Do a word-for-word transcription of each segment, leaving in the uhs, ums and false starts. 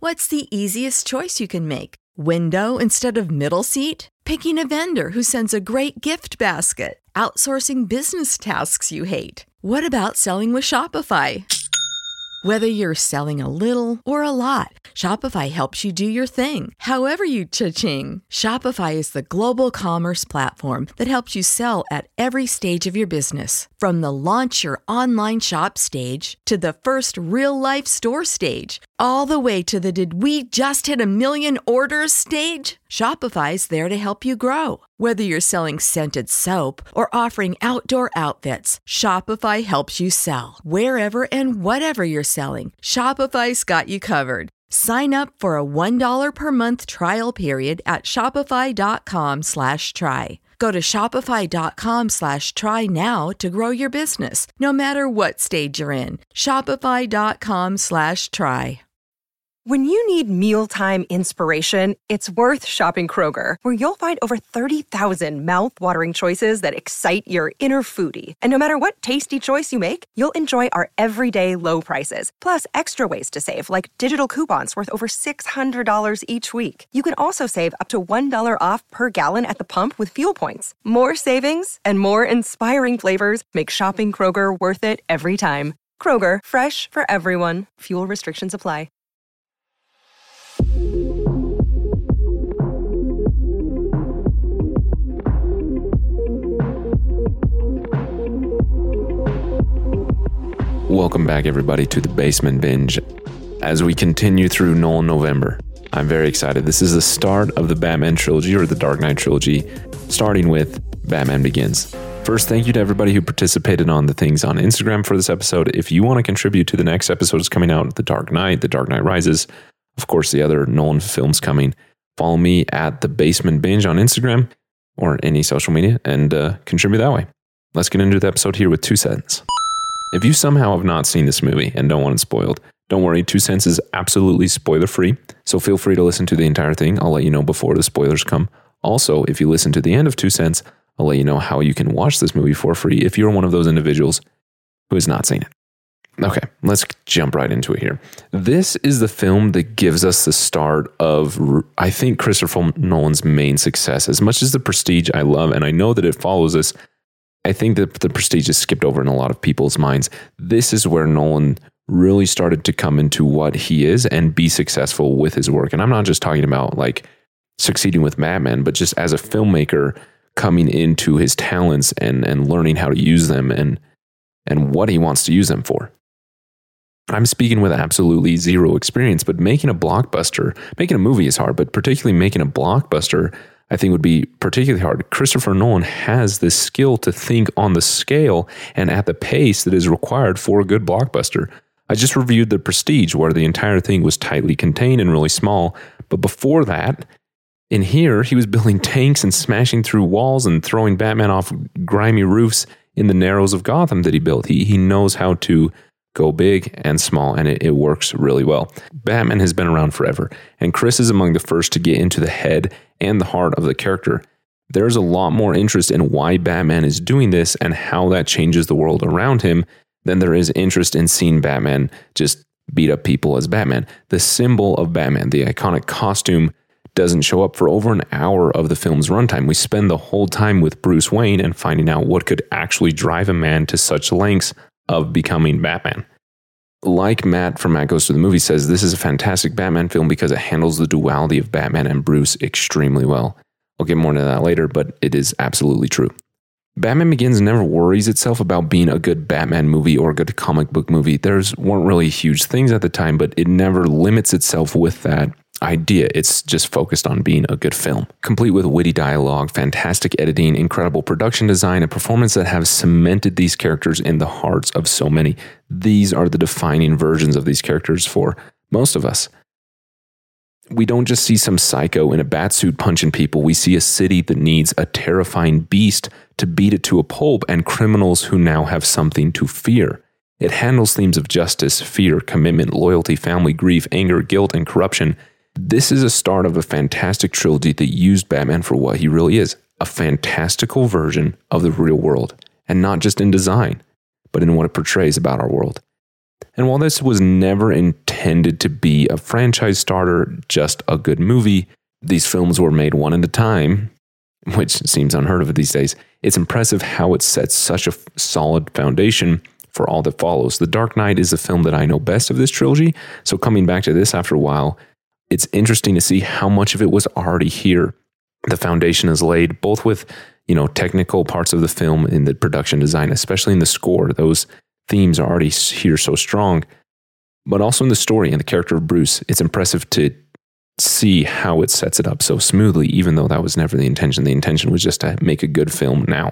What's the easiest choice you can make? Window instead of middle seat? Picking a vendor who sends a great gift basket? Outsourcing business tasks you hate? What about selling with Shopify? Whether you're selling a little or a lot, Shopify helps you do your thing, however you cha-ching. Shopify is the global commerce platform that helps you sell at every stage of your business. From the launch your online shop stage to the first real-life store stage, all the way to the did we just hit a million orders stage. Shopify's there to help you grow. Whether you're selling scented soap or offering outdoor outfits, Shopify helps you sell. Wherever and whatever you're selling, Shopify's got you covered. Sign up for a one dollar per month trial period at shopify.com slash try. Go to shopify.com slash try now to grow your business, no matter what stage you're in. Shopify.com slash try. When you need mealtime inspiration, it's worth shopping Kroger, where you'll find over thirty thousand mouth-watering choices that excite your inner foodie. And no matter what tasty choice you make, you'll enjoy our everyday low prices, plus extra ways to save, like digital coupons worth over six hundred dollars each week. You can also save up to one dollar off per gallon at the pump with fuel points. More savings and more inspiring flavors make shopping Kroger worth it every time. Kroger, fresh for everyone. Fuel restrictions apply. Welcome back, everybody, to the Basement Binge. As we continue through Nolan November, I'm very excited. This is the start of the Batman trilogy, or the Dark Knight trilogy, starting with Batman Begins. First, thank you to everybody who participated on the things on Instagram for this episode. If you want to contribute to the next episodes coming out, The Dark Knight, The Dark Knight Rises, of course, the other Nolan films coming, follow me at the Basement Binge on Instagram or any social media and uh, contribute that way. Let's get into the episode here with Two Cents. If you somehow have not seen this movie and don't want it spoiled, don't worry, Two Cents is absolutely spoiler-free, so feel free to listen to the entire thing. I'll let you know before the spoilers come. Also, if you listen to the end of Two Cents, I'll let you know how you can watch this movie for free if you're one of those individuals who has not seen it. Okay, let's jump right into it here. This is the film that gives us the start of, I think, Christopher Nolan's main success. As much as The Prestige I love, and I know that it follows this, I think that The Prestige is skipped over in a lot of people's minds. This is where Nolan really started to come into what he is and be successful with his work. And I'm not just talking about like succeeding with Batman, but just as a filmmaker coming into his talents and, and learning how to use them and, and what he wants to use them for. I'm speaking with absolutely zero experience, but making a blockbuster, making a movie is hard, but particularly making a blockbuster, I think would be particularly hard. Christopher Nolan has this skill to think on the scale and at the pace that is required for a good blockbuster. I just reviewed The Prestige, where the entire thing was tightly contained and really small. But before that, in here, he was building tanks and smashing through walls and throwing Batman off grimy roofs in the Narrows of Gotham that he built. He, he knows how to go big and small, and it, it works really well. Batman has been around forever, and Chris is among the first to get into the head and the heart of the character. There's a lot more interest in why Batman is doing this and how that changes the world around him than there is interest in seeing Batman just beat up people as Batman. The symbol of Batman, the iconic costume, doesn't show up for over an hour of the film's runtime. We spend the whole time with Bruce Wayne and finding out what could actually drive a man to such lengths of becoming Batman. Like Matt from Matt Goes to the Movie says, this is a fantastic Batman film because it handles the duality of Batman and Bruce extremely well. I'll get more into that later, but it is absolutely true. Batman Begins never worries itself about being a good Batman movie or a good comic book movie. There's weren't really huge things at the time, but it never limits itself with that idea. It's just focused on being a good film, complete with witty dialogue, fantastic editing, incredible production design, and performance that have cemented these characters in the hearts of so many. These are the defining versions of these characters for most of us. We don't just see some psycho in a bat suit punching people. We see a city that needs a terrifying beast to beat it to a pulp and criminals who now have something to fear. It handles themes of justice, fear, commitment, loyalty, family, grief, anger, guilt, and corruption. This is a start of a fantastic trilogy that used Batman for what he really is, a fantastical version of the real world, and not just in design, but in what it portrays about our world. And while this was never intended intended to be a franchise starter, just a good movie. These films were made one at a time, which seems unheard of these days. It's impressive how it sets such a f- solid foundation for all that follows. The Dark Knight is the film that I know best of this trilogy, so coming back to this after a while, it's interesting to see how much of it was already here. The foundation is laid both with, you know, technical parts of the film in the production design, especially in the score. Those themes are already here so strong, but also in the story and the character of Bruce. It's impressive to see how it sets it up so smoothly, even though that was never the intention. The intention was just to make a good film now.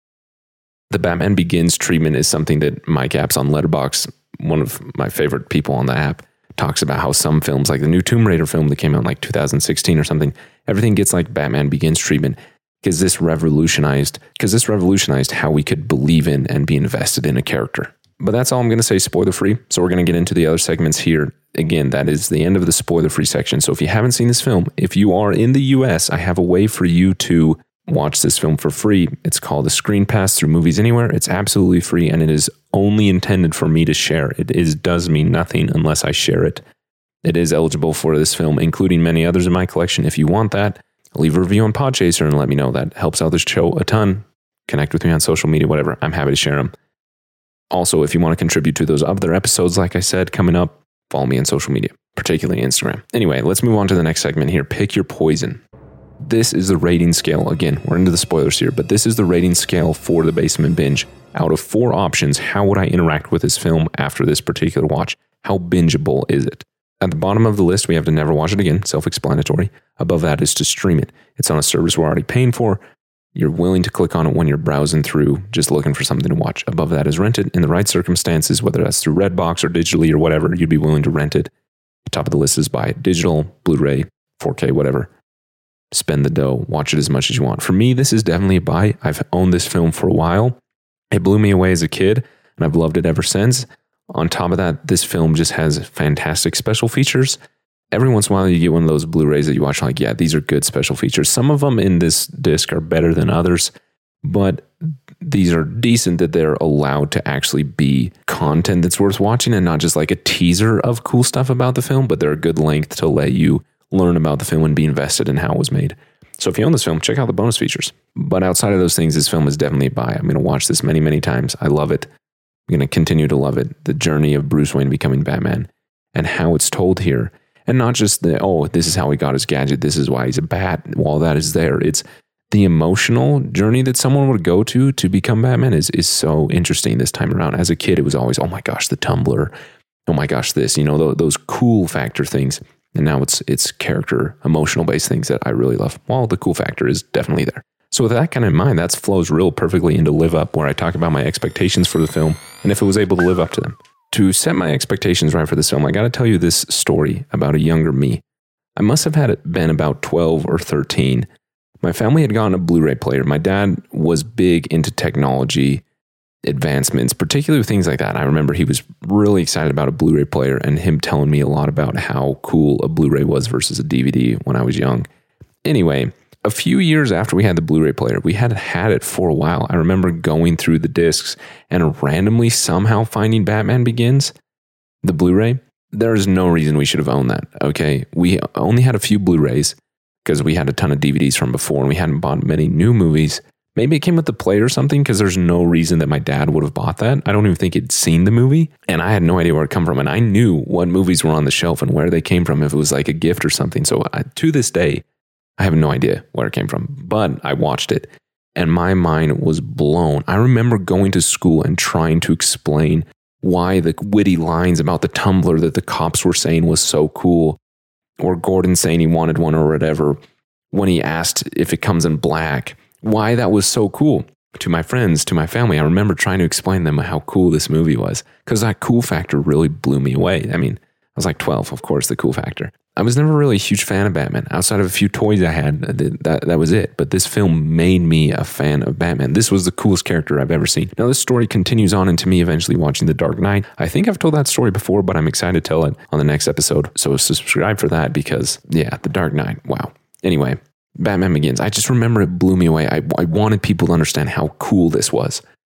The Batman Begins treatment is something that Mike Apps on Letterboxd, one of my favorite people on the app, talks about how some films, like the new Tomb Raider film that came out in like two thousand sixteen or something, everything gets like Batman Begins treatment because this revolutionized, because this revolutionized how we could believe in and be invested in a character. But that's all I'm going to say spoiler free. So we're going to get into the other segments here. Again, that is the end of the spoiler free section. So if you haven't seen this film, if you are in the U S, I have a way for you to watch this film for free. It's called the Screen Pass through Movies Anywhere. It's absolutely free, and it is only intended for me to share. It is does mean nothing unless I share it. It is eligible for this film, including many others in my collection. If you want that, leave a review on Podchaser and let me know. That helps out this show a ton. Connect with me on social media, whatever. I'm happy to share them. Also, if you want to contribute to those other episodes, like I said, coming up, follow me on social media, particularly Instagram. Anyway, let's move on to the next segment here. Pick your poison. This is the rating scale. Again, we're into the spoilers here, but this is the rating scale for the Basement Binge. Out of four options, how would I interact with this film after this particular watch? How bingeable is it? At the bottom of the list, we have to never watch it again, self-explanatory. Above that is to stream it. It's on a service we're already paying for. You're willing to click on it when you're browsing through, just looking for something to watch. Above that is rent it in the right circumstances, whether that's through Redbox or digitally or whatever, you'd be willing to rent it. The top of the list is buy digital, Blu-ray, four K, whatever. Spend the dough, watch it as much as you want. For me, this is definitely a buy. I've owned this film for a while. It blew me away as a kid, and I've loved it ever since. On top of that, this film just has fantastic special features. Every once in a while, you get one of those Blu-rays that you watch, like, yeah, these are good special features. Some of them in this disc are better than others, but these are decent that they're allowed to actually be content that's worth watching and not just like a teaser of cool stuff about the film, but they're a good length to let you learn about the film and be invested in how it was made. So if you own this film, check out the bonus features. But outside of those things, this film is definitely a buy. I'm going to watch this many, many times. I love it. I'm going to continue to love it. The journey of Bruce Wayne becoming Batman and how it's told here. And not just the, oh, this is how he got his gadget. This is why he's a bat. All that is there. It's the emotional journey that someone would go to to become Batman is, is so interesting this time around. As a kid, it was always, oh my gosh, the Tumblr. Oh my gosh, this, you know, those, those cool factor things. And now it's it's character, emotional-based things that I really love. Well, the cool factor is definitely there. So with that kind of in mind, that flows real perfectly into Live Up, where I talk about my expectations for the film and if it was able to live up to them. To set my expectations right for this film, I got to tell you this story about a younger me. I must have had it been about twelve or thirteen. My family had gotten a Blu-ray player. My dad was big into technology advancements, particularly things like that. I remember he was really excited about a Blu-ray player and him telling me a lot about how cool a Blu-ray was versus a D V D when I was young. Anyway, a few years after we had the Blu-ray player, we had had it for a while. I remember going through the discs and randomly somehow finding Batman Begins, the Blu-ray. There's no reason we should have owned that, okay? We only had a few Blu-rays because we had a ton of D V Ds from before and we hadn't bought many new movies. Maybe it came with the plate or something because there's no reason that my dad would have bought that. I don't even think he'd seen the movie and I had no idea where it come from. And I knew what movies were on the shelf and where they came from if it was like a gift or something. So I, to this day, I have no idea where it came from, but I watched it and my mind was blown. I remember going to school and trying to explain why the witty lines about the Tumblr that the cops were saying was so cool, or Gordon saying he wanted one or whatever when he asked if it comes in black. Why that was so cool to my friends, to my family. I remember trying to explain to them how cool this movie was because that cool factor really blew me away. I mean, I was like twelve, of course, the cool factor. I was never really a huge fan of Batman. Outside of a few toys I had, that, that, that was it. But this film made me a fan of Batman. This was the coolest character I've ever seen. Now, this story continues on into me eventually watching The Dark Knight. I think I've told that story before, but I'm excited to tell it on the next episode. So subscribe for that because, yeah, The Dark Knight, wow. Anyway, Batman Begins. I just remember it blew me away. I, I wanted people to understand how cool this was.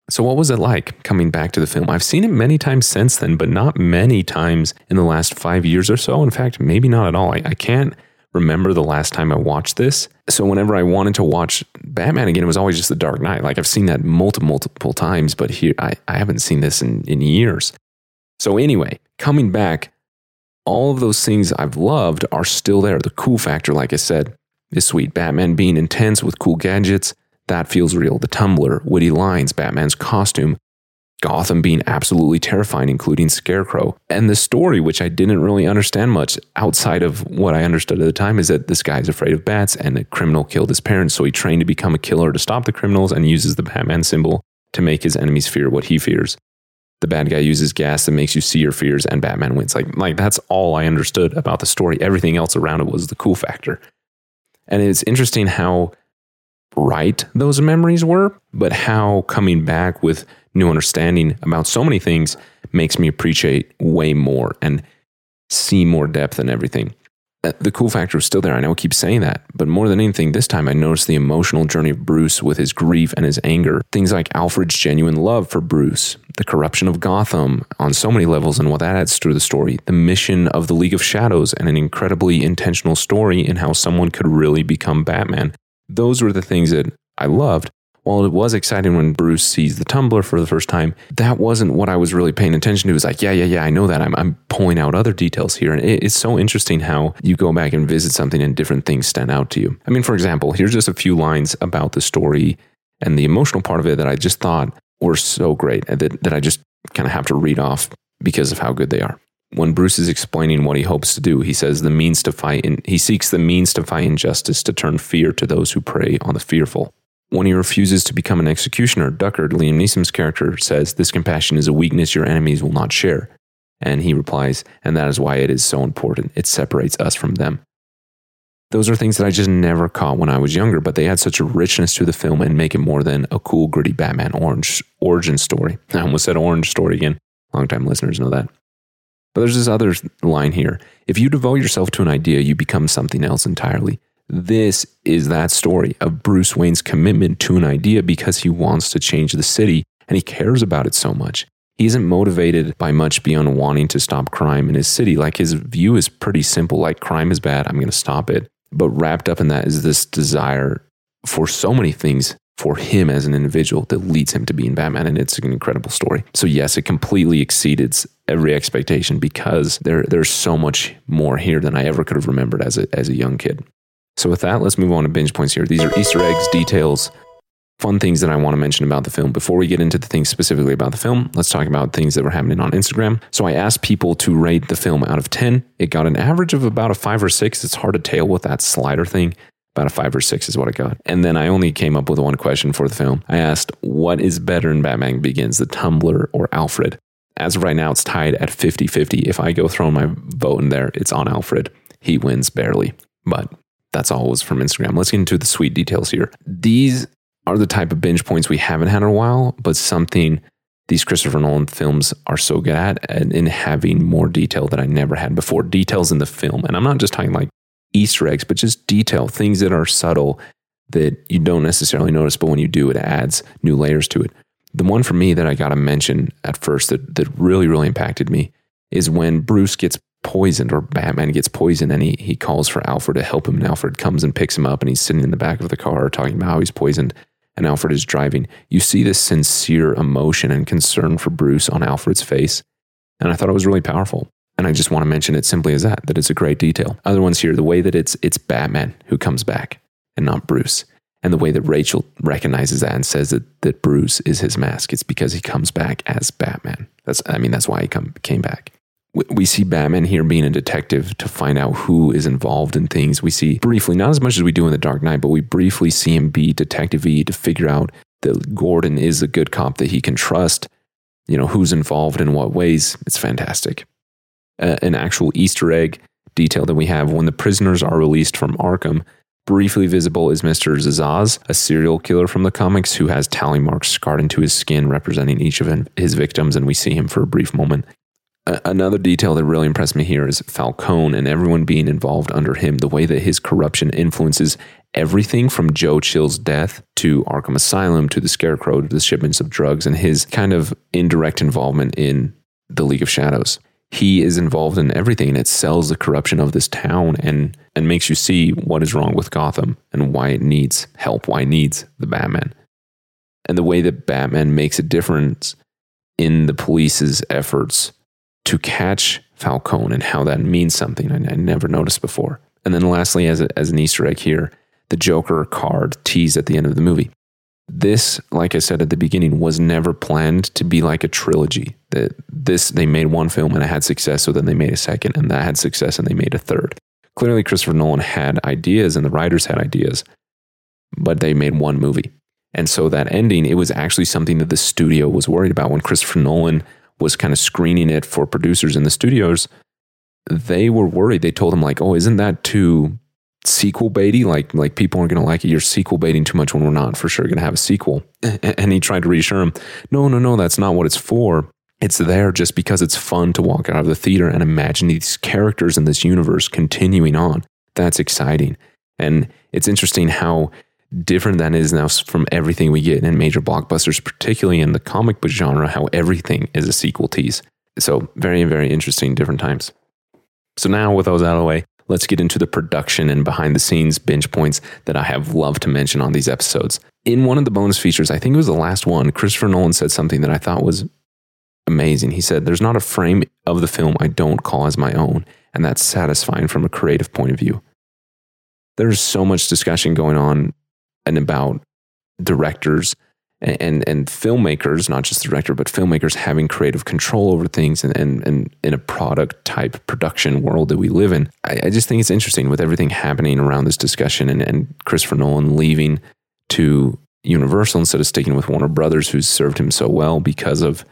So what was it like coming back to the film? I've seen it many times since then, but not many times in the last five years or so. In fact, maybe not at all. I, I can't remember the last time I watched this. So whenever I wanted to watch Batman again, it was always just The Dark Knight. Like I've seen that multiple, multiple times, but here I, I haven't seen this in, in years. So anyway, coming back, all of those things I've loved are still there. The cool factor, like I said, is sweet. Batman being intense with cool gadgets, that feels real. The Tumbler, witty lines, Batman's costume, Gotham being absolutely terrifying, including Scarecrow. And the story, which I didn't really understand much outside of what I understood at the time, is that this guy's afraid of bats and a criminal killed his parents. So he trained to become a killer to stop the criminals and uses the Batman symbol to make his enemies fear what he fears. The bad guy uses gas that makes you see your fears and Batman wins. Like, like that's all I understood about the story. Everything else around it was the cool factor. And it's interesting how right those memories were, but how coming back with new understanding about so many things makes me appreciate way more and see more depth in everything. The cool factor was still there. I know I keep saying that, but more than anything, this time I noticed the emotional journey of Bruce with his grief and his anger. Things like Alfred's genuine love for Bruce, the corruption of Gotham on so many levels and what that adds to the story, the mission of the League of Shadows, and an incredibly intentional story in how someone could really become Batman. Those were the things that I loved. While it was exciting when Bruce sees the Tumbler for the first time, that wasn't what I was really paying attention to. It was like, yeah, yeah, yeah, I know that. I'm, I'm pulling out other details here. And it, it's so interesting how you go back and visit something and different things stand out to you. I mean, for example, here's just a few lines about the story and the emotional part of it that I just thought were so great that, that I just kind of have to read off because of how good they are. When Bruce is explaining what he hopes to do, he says the means to fight in, he seeks the means to fight injustice, to turn fear to those who prey on the fearful. When he refuses to become an executioner, Duckard, Liam Neeson's character, says, "This compassion is a weakness your enemies will not share." And he replies, "And that is why it is so important. It separates us from them." Those are things that I just never caught when I was younger, but they add such a richness to the film and make it more than a cool, gritty Batman orange origin story. I almost said orange story again. Longtime listeners know that. But there's this other line here. If you devote yourself to an idea, you become something else entirely. This is that story of Bruce Wayne's commitment to an idea because he wants to change the city and he cares about it so much. He isn't motivated by much beyond wanting to stop crime in his city. Like his view is pretty simple, like crime is bad, I'm going to stop it. But wrapped up in that is this desire for so many things for him as an individual that leads him to being Batman, and it's an incredible story. So yes, it completely exceeded every expectation because there there's so much more here than I ever could have remembered as a, as a young kid. So with that, let's move on to binge points here. These are Easter eggs, details, fun things that I want to mention about the film. Before we get into the things specifically about the film, let's talk about things that were happening on Instagram. So I asked people to rate the film out of ten. It got an average of about a five or six. It's hard to tell with that slider thing. About a five or six is what I got. And then I only came up with one question for the film. I asked, what is better in Batman Begins, the Tumbler or Alfred? As of right now, it's tied at fifty-fifty. If I go throw my vote in there, it's on Alfred. He wins barely. But that's all it was from Instagram. Let's get into the sweet details here. These are the type of binge points we haven't had in a while, but something these Christopher Nolan films are so good at, and in having more detail that I never had before. Details in the film. And I'm not just talking like Easter eggs, but just detail, things that are subtle that you don't necessarily notice, but when you do, it adds new layers to it. The one for me that I got to mention at first that, that really, really impacted me is when Bruce gets poisoned, or Batman gets poisoned, and he, he calls for Alfred to help him, and Alfred comes and picks him up, and he's sitting in the back of the car talking about how he's poisoned, and Alfred is driving. You see this sincere emotion and concern for Bruce on Alfred's face, and I thought it was really powerful. And I just want to mention it simply as that, that it's a great detail. Other ones here, the way that it's it's Batman who comes back and not Bruce. And the way that Rachel recognizes that and says that, that Bruce is his mask. It's because he comes back as Batman. That's I mean, that's why he come, came back. We, we see Batman here being a detective to find out who is involved in things. We see briefly, not as much as we do in The Dark Knight, but we briefly see him be detective-y to figure out that Gordon is a good cop that he can trust. You know, who's involved in what ways. It's fantastic. Uh, an actual Easter egg detail that we have when the prisoners are released from Arkham. Briefly visible is Mister Zsasz, a serial killer from the comics who has tally marks scarred into his skin representing each of his victims, and we see him for a brief moment. Uh, another detail that really impressed me here is Falcone and everyone being involved under him, the way that his corruption influences everything from Joe Chill's death to Arkham Asylum to the Scarecrow to the shipments of drugs and his kind of indirect involvement in the League of Shadows. He is involved in everything, and it sells the corruption of this town and, and makes you see what is wrong with Gotham and why it needs help, why it needs the Batman. And the way that Batman makes a difference in the police's efforts to catch Falcone and how that means something I, I never noticed before. And then lastly, as, a, as an Easter egg here, the Joker card teased at the end of the movie. This, like I said at the beginning, was never planned to be like a trilogy. That this they made one film and it had success, so then they made a second, and that had success and they made a third. Clearly, Christopher Nolan had ideas and the writers had ideas, but they made one movie. And so that ending, it was actually something that the studio was worried about. When Christopher Nolan was kind of screening it for producers in the studios, they were worried. They told him like, oh, isn't that too sequel baity? Like, like people aren't going to like it. You're sequel baiting too much when we're not for sure going to have a sequel. And he tried to reassure him, no, no, no, that's not what it's for. It's there just because it's fun to walk out of the theater and imagine these characters in this universe continuing on. That's exciting. And it's interesting how different that is now from everything we get in major blockbusters, particularly in the comic book genre, how everything is a sequel tease. So very, very interesting, different times. So now with those out of the way, let's get into the production and behind the scenes binge points that I have loved to mention on these episodes. In one of the bonus features, I think it was the last one, Christopher Nolan said something that I thought was amazing. He said, there's not a frame of the film I don't call as my own, and that's satisfying from a creative point of view. There's so much discussion going on and about directors and, and, and filmmakers, not just the director, but filmmakers having creative control over things and, and, and in a product type production world that we live in. I, I just think it's interesting with everything happening around this discussion and, and Christopher Nolan leaving to Universal instead of sticking with Warner Brothers, who's served him so well because of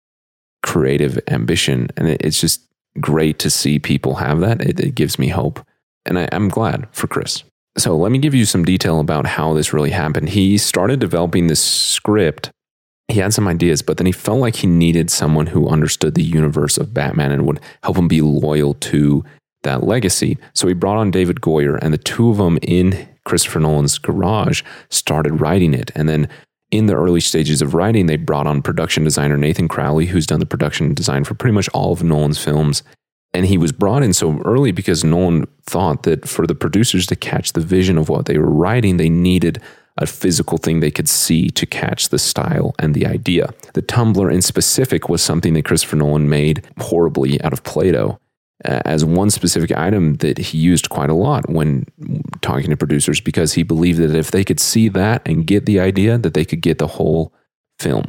creative ambition. And it, it's just great to see people have that. It, it gives me hope. And I, I'm glad for Chris. So let me give you some detail about how this really happened. He started developing this script. He had some ideas, but then he felt like he needed someone who understood the universe of Batman and would help him be loyal to that legacy. So he brought on David Goyer, and the two of them in Christopher Nolan's garage started writing it. And then in the early stages of writing, they brought on production designer Nathan Crowley, who's done the production design for pretty much all of Nolan's films. And he was brought in so early because Nolan thought that for the producers to catch the vision of what they were writing, they needed a physical thing they could see to catch the style and the idea. The tumbler in specific was something that Christopher Nolan made horribly out of Play-Doh uh, as one specific item that he used quite a lot when talking to producers, because he believed that if they could see that and get the idea, that they could get the whole film.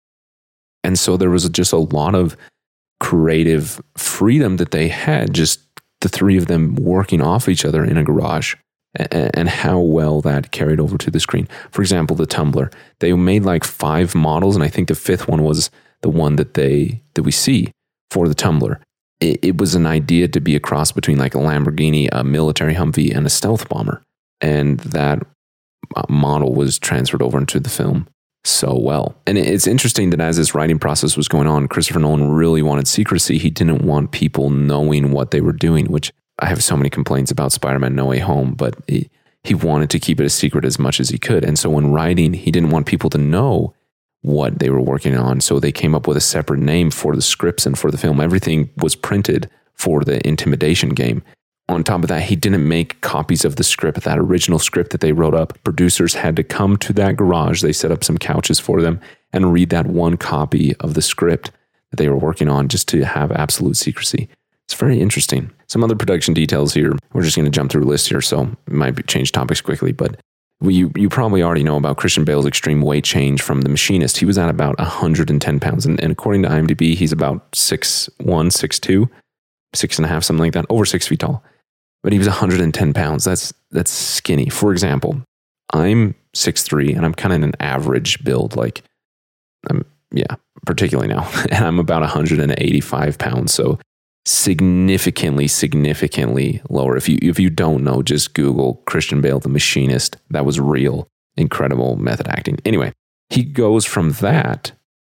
And so there was just a lot of creative freedom that they had, just the three of them working off each other in a garage, and, and how well that carried over to the screen. For example, the tumbler, they made like five models, and I think the fifth one was the one that they that we see for the tumbler. It, it was an idea to be a cross between like a Lamborghini, a military Humvee, and a stealth bomber, and that model was transferred over into the film so well. And it's interesting that as this writing process was going on, Christopher Nolan really wanted secrecy. He didn't want people knowing what they were doing, which I have so many complaints about Spider-Man No Way Home, but he, he wanted to keep it a secret as much as he could. And so when writing, he didn't want people to know what they were working on. So they came up with a separate name for the scripts and for the film. Everything was printed for the Intimidation game. On top of that, he didn't make copies of the script, that original script that they wrote up. Producers had to come to that garage. They set up some couches for them and read that one copy of the script that they were working on just to have absolute secrecy. It's very interesting. Some other production details here. We're just going to jump through a list here, so we might change topics quickly. But you, you probably already know about Christian Bale's extreme weight change from The Machinist. He was at about one hundred ten pounds. And, and according to IMDb, he's about six one, six two, six and a half, something like that, over six feet tall. But he was one hundred ten pounds. That's that's skinny. For example, I'm six three and I'm kind of an average build. Like, I'm, yeah, particularly now. And I'm about one hundred eighty-five pounds. So significantly, significantly lower. If you if you don't know, just Google Christian Bale, The Machinist. That was real, incredible method acting. Anyway, he goes from that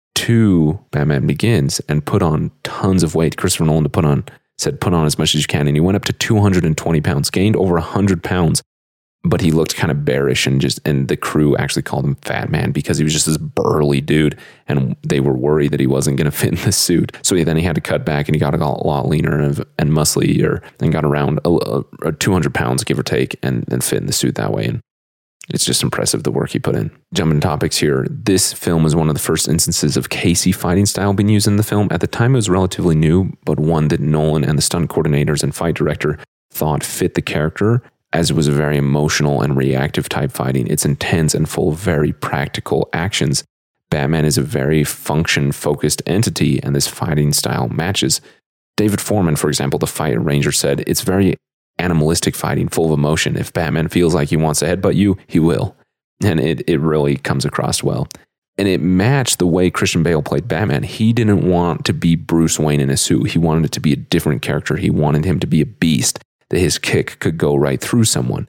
to Batman Begins and put on tons of weight. Christopher Nolan to put on said put on as much as you can, and he went up to two hundred twenty pounds, gained over one hundred pounds but he looked kind of bearish, and just and the crew actually called him Fat Man because he was just this burly dude, and they were worried that he wasn't going to fit in the suit. So then he had to cut back, and he got a lot leaner and, and musclier, and got around a, a two hundred pounds, give or take, and, and fit in the suit that way. And it's just impressive the work he put in. Jumping topics here, this film was one of the first instances of Casey fighting style being used in the film. At the time, it was relatively new, but one that Nolan and the stunt coordinators and fight director thought fit the character, as it was a very emotional and reactive type fighting. It's intense and full of very practical actions. Batman is a very function-focused entity, and this fighting style matches. David Foreman, for example, the fight arranger, said, it's very animalistic fighting, full of emotion. If Batman feels like he wants to headbutt you, he will. And it, it really comes across well. And it matched the way Christian Bale played Batman. He didn't want to be Bruce Wayne in a suit. He wanted it to be a different character. He wanted him to be a beast, that his kick could go right through someone.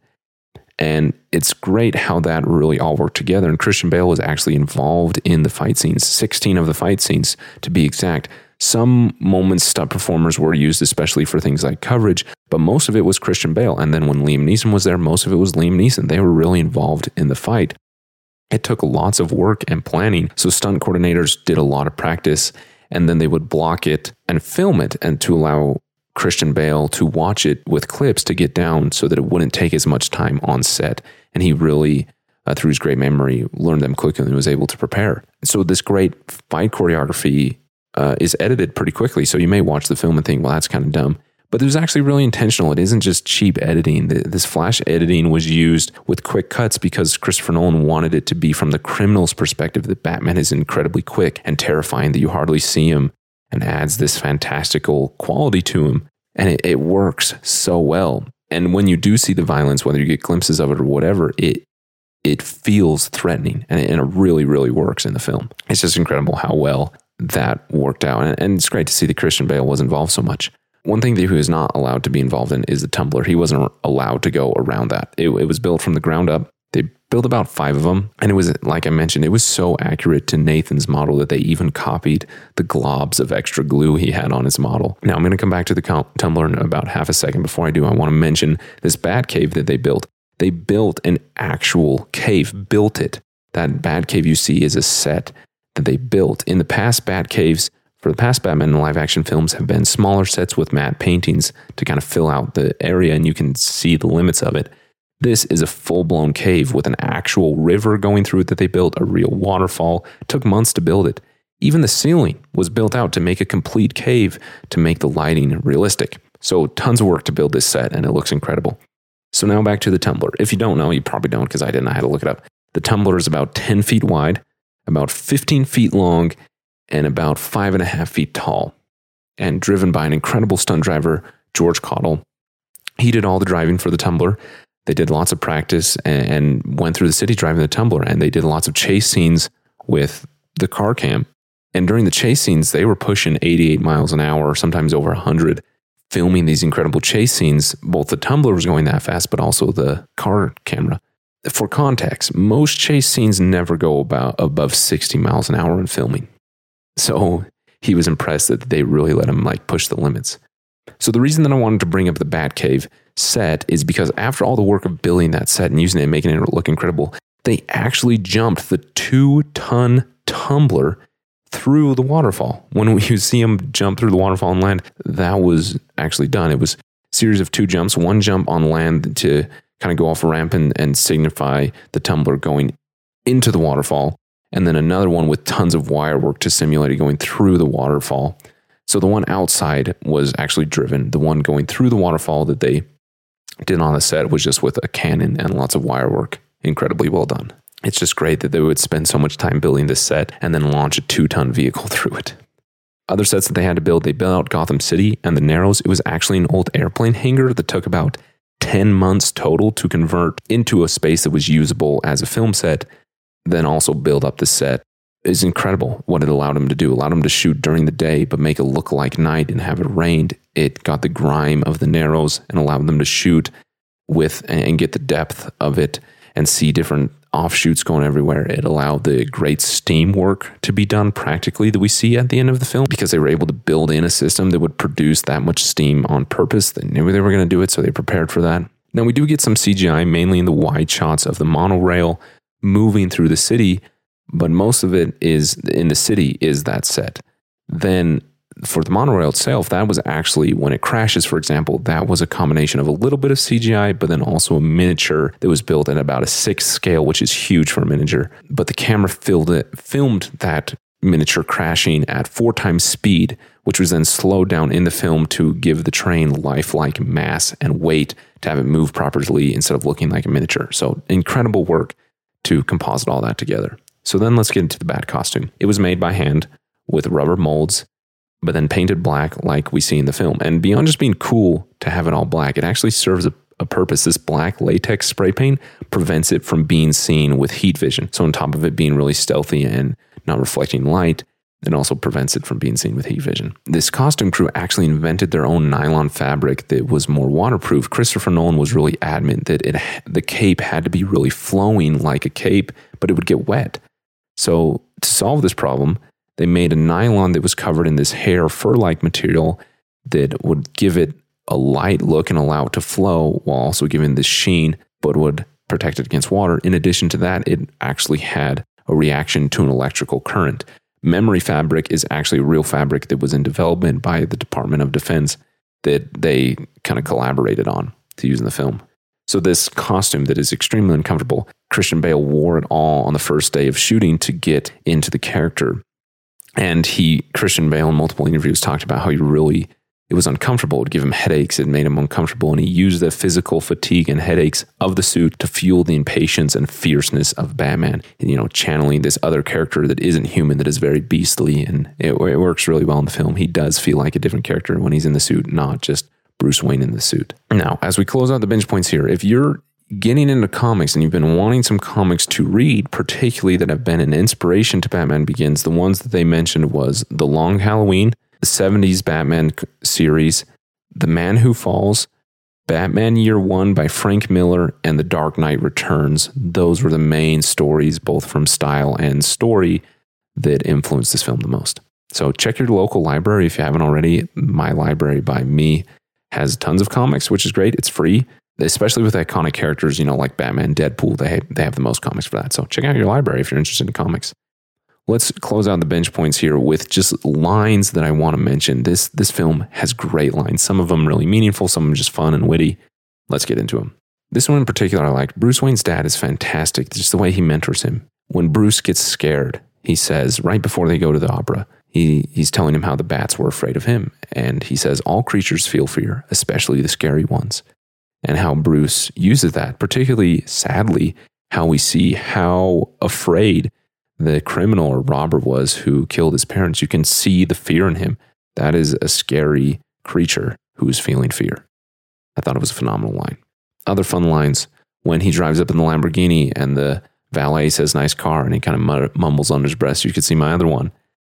And it's great how that really all worked together. And Christian Bale was actually involved in the fight scenes, sixteen of the fight scenes to be exact. Some moments stunt performers were used, especially for things like coverage, but most of it was Christian Bale. And then when Liam Neeson was there, most of it was Liam Neeson. They were really involved in the fight. It took lots of work and planning. So stunt coordinators did a lot of practice, and then they would block it and film it, and to allow Christian Bale to watch it with clips to get down so that it wouldn't take as much time on set. And he really, uh, through his great memory, learned them quickly and was able to prepare. So this great fight choreography uh, is edited pretty quickly. So you may watch the film and think, well, that's kind of dumb. But it was actually really intentional. It isn't just cheap editing. This flash editing was used with quick cuts because Christopher Nolan wanted it to be from the criminal's perspective, that Batman is incredibly quick and terrifying, that you hardly see him, and adds this fantastical quality to him. And it, it works so well. And when you do see the violence, whether you get glimpses of it or whatever, it it feels threatening, and it, and it really, really works in the film. It's just incredible how well that worked out. And, and it's great to see that Christian Bale was involved so much. One thing that he was not allowed to be involved in is the tumbler. He wasn't allowed to go around that. It, it was built from the ground up. They built about five of them. And it was, like I mentioned, it was so accurate to Nathan's model that they even copied the globs of extra glue he had on his model. Now, I'm going to come back to the tumbler in about half a second. Before I do, I want to mention this bat cave that they built. They built an actual cave, built it. That bat cave you see is a set that they built. In the past, bat caves, for the past Batman live action films, have been smaller sets with matte paintings to kind of fill out the area and you can see the limits of it. This is a full-blown cave with an actual river going through it that they built, a real waterfall. It took months to build it. Even the ceiling was built out to make a complete cave to make the lighting realistic. So tons of work to build this set, and it looks incredible. So now back to the tumbler. If you don't know, you probably don't because I didn't. I had to look it up. The tumbler is about ten feet wide, about fifteen feet long, and about five and a half feet tall, and driven by an incredible stunt driver, George Cottle. He did all the driving for the tumbler. They did lots of practice and, and went through the city driving the tumbler, and they did lots of chase scenes with the car cam. And during the chase scenes, they were pushing eighty-eight miles an hour, sometimes over one hundred, filming these incredible chase scenes. Both the tumbler was going that fast, but also the car camera. For context, most chase scenes never go about above sixty miles an hour in filming. So he was impressed that they really let him like push the limits. So the reason that I wanted to bring up the Batcave set is because after all the work of building that set and using it and making it look incredible, they actually jumped the two-ton tumbler through the waterfall. When you see him jump through the waterfall and land, that was actually done. It was a series of two jumps, one jump on land to kind of go off a ramp and, and signify the tumbler going into the waterfall, and then another one with tons of wire work to simulate it going through the waterfall. So the one outside was actually driven. The one going through the waterfall that they did on the set was just with a cannon and lots of wire work. Incredibly well done. It's just great that they would spend so much time building this set and then launch a two-ton vehicle through it. Other sets that they had to build, they built out Gotham City and the Narrows. It was actually an old airplane hangar that took about ten months total to convert into a space that was usable as a film set, then also build up the set. It's incredible what it allowed them to do. It allowed them to shoot during the day, but make it look like night and have it rained. It got the grime of the Narrows and allowed them to shoot with and get the depth of it and see different offshoots going everywhere. It allowed the great steam work to be done practically that we see at the end of the film because they were able to build in a system that would produce that much steam on purpose. They knew they were going to do it, so they prepared for that. Now, we do get some C G I, mainly in the wide shots of the monorail moving through the city, but most of it is in the city is that set. Then for the monorail itself, that was actually, when it crashes, for example, that was a combination of a little bit of C G I, but then also a miniature that was built at about a sixth scale, which is huge for a miniature. But the camera filled it, filmed that miniature crashing at four times speed, which was then slowed down in the film to give the train lifelike mass and weight to have it move properly instead of looking like a miniature. So incredible work to composite all that together. So then let's get into the bat costume. It was made by hand with rubber molds, but then painted black like we see in the film. And beyond just being cool to have it all black, it actually serves a, a purpose. This black latex spray paint prevents it from being seen with heat vision. So on top of it being really stealthy and not reflecting light, it also prevents it from being seen with heat vision. This costume crew actually invented their own nylon fabric that was more waterproof. Christopher Nolan was really adamant that it the cape had to be really flowing like a cape, but it would get wet. So to solve this problem, they made a nylon that was covered in this hair fur-like material that would give it a light look and allow it to flow while also giving this sheen, but would protect it against water. In addition to that, it actually had a reaction to an electrical current. Memory fabric is actually a real fabric that was in development by the Department of Defense that they kind of collaborated on to use in the film. So this costume that is extremely uncomfortable, Christian Bale wore it all on the first day of shooting to get into the character. And he, Christian Bale, in multiple interviews talked about how he really, it was uncomfortable. It would give him headaches. It made him uncomfortable. And he used the physical fatigue and headaches of the suit to fuel the impatience and fierceness of Batman. And, you know, channeling this other character that isn't human, that is very beastly. And it, it works really well in the film. He does feel like a different character when he's in the suit, not just Bruce Wayne in the suit. Now, as we close out the binge points here, if you're getting into comics and you've been wanting some comics to read, particularly that have been an inspiration to Batman Begins, the ones that they mentioned was The Long Halloween, the seventies Batman series, The Man Who Falls, Batman Year One by Frank Miller, and The Dark Knight Returns. Those were the main stories, both from style and story, that influenced this film the most. So check your local library if you haven't already. My Library by Me has tons of comics, which is great. It's free. Especially with iconic characters, you know, like Batman, Deadpool, they have, they have the most comics for that. So check out your library if you're interested in comics. Let's close out the binge points here with just lines that I want to mention. This this film has great lines. Some of them really meaningful, some of them just fun and witty. Let's get into them. This one in particular I like. Bruce Wayne's dad is fantastic. Just the way he mentors him. When Bruce gets scared, he says, right before they go to the opera, he he's telling him how the bats were afraid of him. And he says, all creatures feel fear, especially the scary ones. And how Bruce uses that, particularly sadly, how we see how afraid the criminal or robber was who killed his parents. You can see the fear in him. That is a scary creature who is feeling fear. I thought it was a phenomenal line. Other fun lines, when he drives up in the Lamborghini and the valet says, nice car, and he kind of mumbles under his breath. You could see my other one.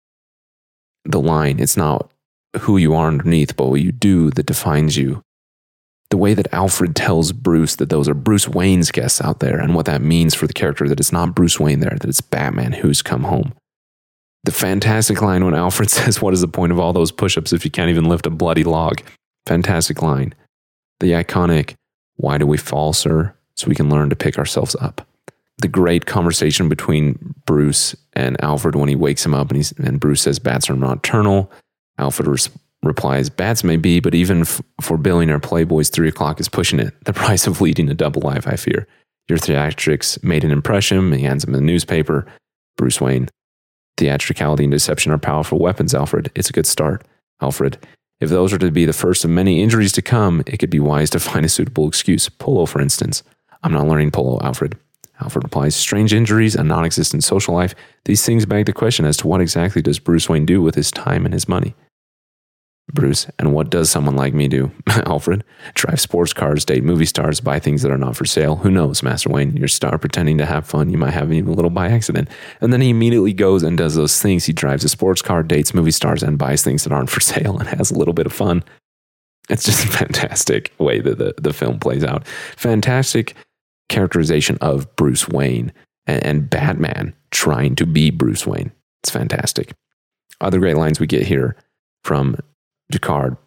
The line, it's not who you are underneath, but what you do that defines you. The way that Alfred tells Bruce that those are Bruce Wayne's guests out there and what that means for the character, that it's not Bruce Wayne there, that it's Batman who's come home. The fantastic line when Alfred says, what is the point of all those push-ups if you can't even lift a bloody log? Fantastic line. The iconic, why do we fall, sir? So we can learn to pick ourselves up. The great conversation between Bruce and Alfred when he wakes him up and, he's, and Bruce says, bats are nocturnal. Alfred responds, replies, bats may be, but even f- for billionaire playboys, three o'clock is pushing it. The price of leading a double life, I fear. Your theatrics made an impression. He hands him the newspaper. Bruce Wayne. Theatricality and deception are powerful weapons, Alfred. It's a good start. Alfred. If those are to be the first of many injuries to come, it could be wise to find a suitable excuse. Polo, for instance. I'm not learning polo, Alfred. Alfred replies, strange injuries, a non-existent social life. These things beg the question as to what exactly does Bruce Wayne do with his time and his money? Bruce, and what does someone like me do? Alfred, drive sports cars, date movie stars, buy things that are not for sale. Who knows, Master Wayne? You're a star pretending to have fun. You might have even a little by accident. And then he immediately goes and does those things. He drives a sports car, dates movie stars, and buys things that aren't for sale and has a little bit of fun. It's just a fantastic way that the, the film plays out. Fantastic characterization of Bruce Wayne and, and Batman trying to be Bruce Wayne. It's fantastic. Other great lines we get here from Ducard.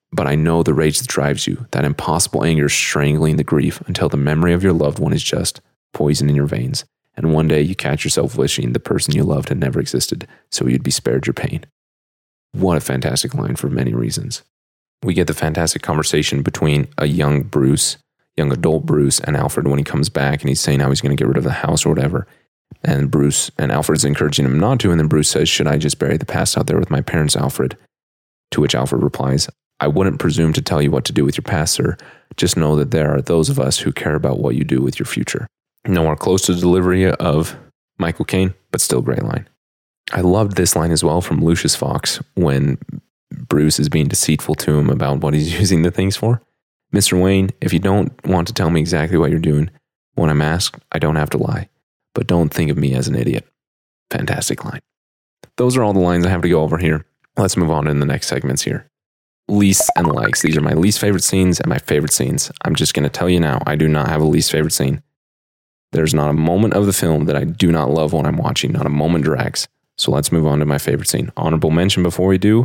but I know the rage that drives you, that impossible anger strangling the grief until the memory of your loved one is just poison in your veins. And one day you catch yourself wishing the person you loved had never existed, so you'd be spared your pain. What a fantastic line for many reasons. We get the fantastic conversation between a young Bruce, young adult Bruce, and Alfred when he comes back and he's saying how he's going to get rid of the house or whatever. And Bruce and Alfred's encouraging him not to. And then Bruce says, should I just bury the past out there with my parents, Alfred? To which Alfred replies, I wouldn't presume to tell you what to do with your past, sir. Just know that there are those of us who care about what you do with your future. Nowhere close to the delivery of Michael Caine, but still great line. I loved this line as well from Lucius Fox when Bruce is being deceitful to him about what he's using the things for. Mister Wayne, if you don't want to tell me exactly what you're doing, when I'm asked, I don't have to lie. But don't think of me as an idiot. Fantastic line. Those are all the lines I have to go over here. Let's move on to the next segments here. Least and likes. These are my least favorite scenes and my favorite scenes. I'm just going to tell you now, I do not have a least favorite scene. There's not a moment of the film that I do not love when I'm watching. Not a moment drags. So let's move on to my favorite scene. Honorable mention before we do.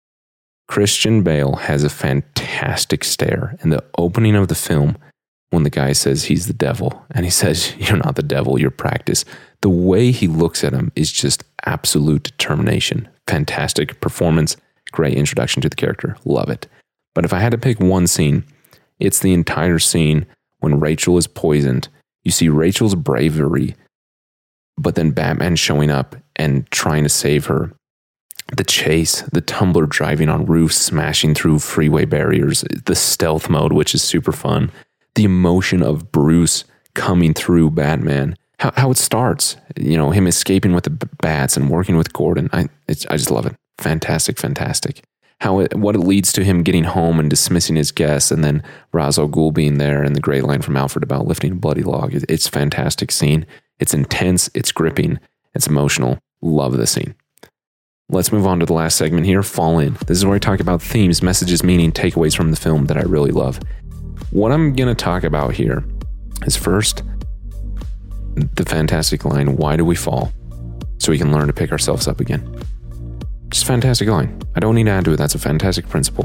Christian Bale has a fantastic stare in the opening of the film when the guy says he's the devil. And he says, you're not the devil, you're practice. The way he looks at him is just absolute determination. Fantastic performance. Great introduction to the character. Love it. But if I had to pick one scene, it's the entire scene when Rachel is poisoned. You see Rachel's bravery, but then Batman showing up and trying to save her. The chase, the tumbler driving on roofs, smashing through freeway barriers, the stealth mode, which is super fun. The emotion of Bruce coming through Batman. How, how it starts, you know, him escaping with the bats and working with Gordon. I, it's, I just love it. Fantastic, fantastic. How it, what it leads to him getting home and dismissing his guests, and then Ra's al Ghul being there, and the great line from Alfred about lifting a bloody log. It, it's a fantastic scene. It's intense. It's gripping. It's emotional. Love the scene. Let's move on to the last segment here, Fall In. This is where I talk about themes, messages, meaning, takeaways from the film that I really love. What I'm going to talk about here is first, the fantastic line, why do we fall? So we can learn to pick ourselves up again. Just a fantastic line. I don't need to add to it. That's a fantastic principle.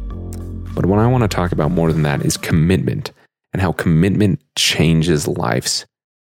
But what I want to talk about more than that is commitment and how commitment changes lives.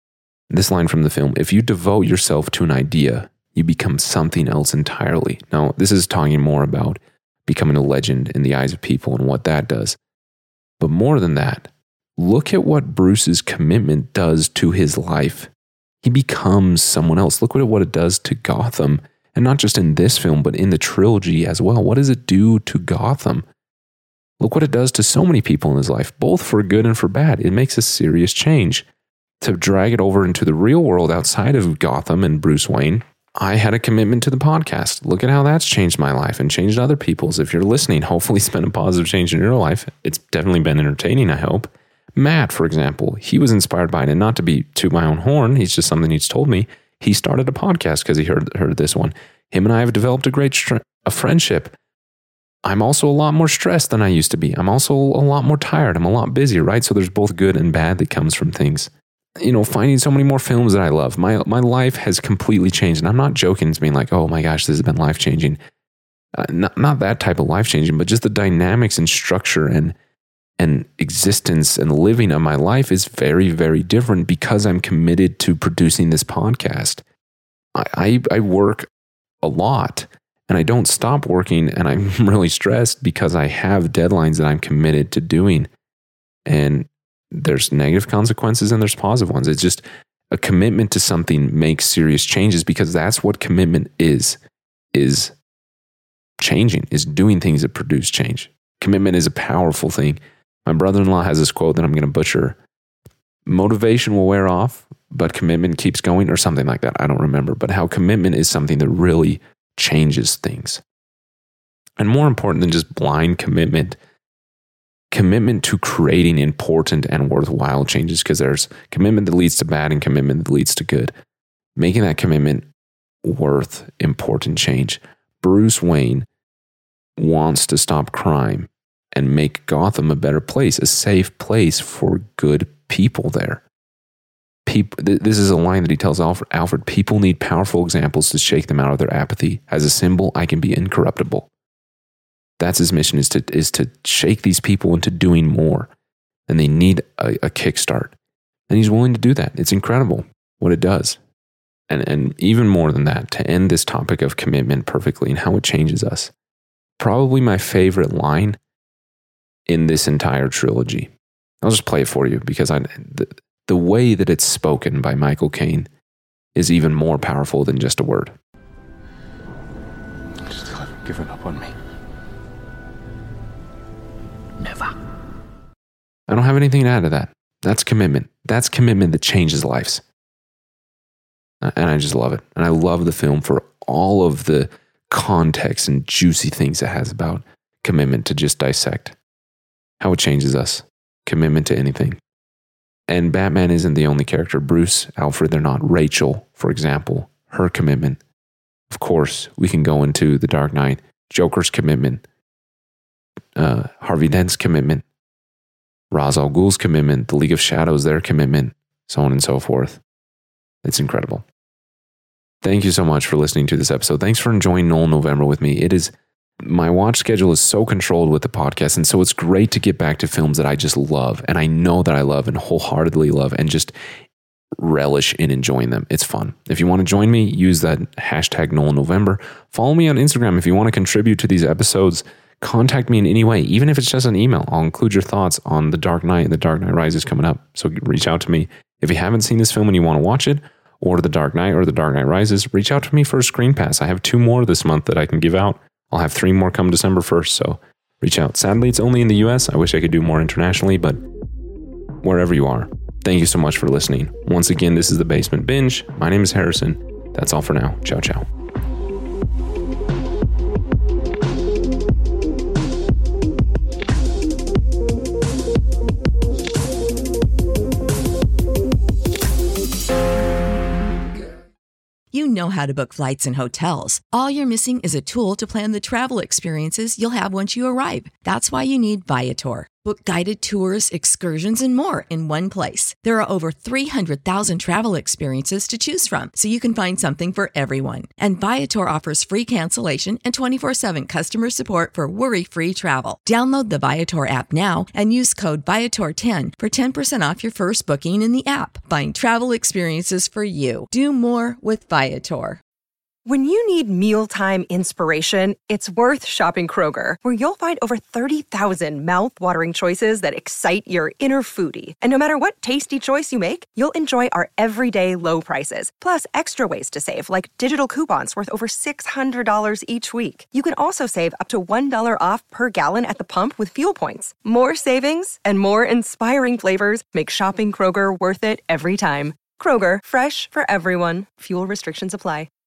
This line from the film, if you devote yourself to an idea, you become something else entirely. Now, this is talking more about becoming a legend in the eyes of people and what that does. But more than that, look at what Bruce's commitment does to his life. He becomes someone else. Look at what it does to Gotham. And not just in this film, but in the trilogy as well. What does it do to Gotham? Look what it does to so many people in his life, both for good and for bad. It makes a serious change. To drag it over into the real world outside of Gotham and Bruce Wayne, I had a commitment to the podcast. Look at how that's changed my life and changed other people's. If you're listening, hopefully it's been a positive change in your life. It's definitely been entertaining, I hope. Matt, for example, he was inspired by it, and not to be toot my own horn, he's just something he's told me. He started a podcast because he heard heard this one. Him and I have developed a great str- a friendship. I'm also a lot more stressed than I used to be. I'm also a lot more tired. I'm a lot busier, right? So there's both good and bad that comes from things. You know, finding so many more films that I love. My my life has completely changed. And I'm not joking. It's being like, oh my gosh, this has been life-changing. Uh, not, not that type of life-changing, but just the dynamics and structure and and existence and living of my life is very, very different because I'm committed to producing this podcast. I, I, I work a lot and I don't stop working, and I'm really stressed because I have deadlines that I'm committed to doing. And there's negative consequences and there's positive ones. It's just a commitment to something makes serious changes, because that's what commitment is, is changing, is doing things that produce change. Commitment is a powerful thing. My brother-in-law has this quote that I'm going to butcher. Motivation will wear off, but commitment keeps going, or something like that. I don't remember, but how commitment is something that really changes things. And more important than just blind commitment, commitment to creating important and worthwhile changes, because there's commitment that leads to bad and commitment that leads to good. Making that commitment worth important change. Bruce Wayne wants to stop crime and make Gotham a better place, a safe place for good people there. People, th- this is a line that he tells Alfred, Alfred, people need powerful examples to shake them out of their apathy. As a symbol, I can be incorruptible. That's his mission, is to is to shake these people into doing more. And they need a, a kickstart. And he's willing to do that. It's incredible what it does. And, and even more than that, to end this topic of commitment perfectly and how it changes us. Probably my favorite line in this entire trilogy. I'll just play it for you because I, the, the way that it's spoken by Michael Caine is even more powerful than just a word. You still haven't given up on me. Never. I don't have anything to add to that. That's commitment. That's commitment that changes lives. And I just love it. And I love the film for all of the context and juicy things it has about commitment to just dissect how it changes us. Commitment to anything. And Batman isn't the only character. Bruce, Alfred, they're not. Rachel, for example, her commitment. Of course, we can go into The Dark Knight, Joker's commitment, uh, Harvey Dent's commitment, Ra's al Ghul's commitment, the League of Shadows, their commitment, so on and so forth. It's incredible. Thank you so much for listening to this episode. Thanks for enjoying Nolan November with me. It is, my watch schedule is so controlled with the podcast, and so it's great to get back to films that I just love, and I know that I love and wholeheartedly love, and just relish in enjoying them. It's fun. If you want to join me, use that hashtag Nolan November. Follow me on Instagram if you want to contribute to these episodes. Contact me in any way, even if it's just an email. I'll include your thoughts on The Dark Knight and The Dark Knight Rises coming up. So reach out to me. If you haven't seen this film and you want to watch it, or The Dark Knight or The Dark Knight Rises, reach out to me for a screen pass. I have two more this month that I can give out. I'll have three more come December first, so reach out. Sadly, it's only in the U S. I wish I could do more internationally, but wherever you are, thank you so much for listening. Once again, this is The Basement Binge. My name is Harrison. That's all for now. Ciao, ciao. You know how to book flights and hotels. All you're missing is a tool to plan the travel experiences you'll have once you arrive. That's why you need Viator. Book guided tours, excursions, and more in one place. There are over three hundred thousand travel experiences to choose from, so you can find something for everyone. And Viator offers free cancellation and twenty-four seven customer support for worry-free travel. Download the Viator app now and use code Viator ten for ten percent off your first booking in the app. Find travel experiences for you. Do more with Viator. When you need mealtime inspiration, it's worth shopping Kroger, where you'll find over thirty thousand mouth-watering choices that excite your inner foodie. And no matter what tasty choice you make, you'll enjoy our everyday low prices, plus extra ways to save, like digital coupons worth over six hundred dollars each week. You can also save up to one dollar off per gallon at the pump with fuel points. More savings and more inspiring flavors make shopping Kroger worth it every time. Kroger, fresh for everyone. Fuel restrictions apply.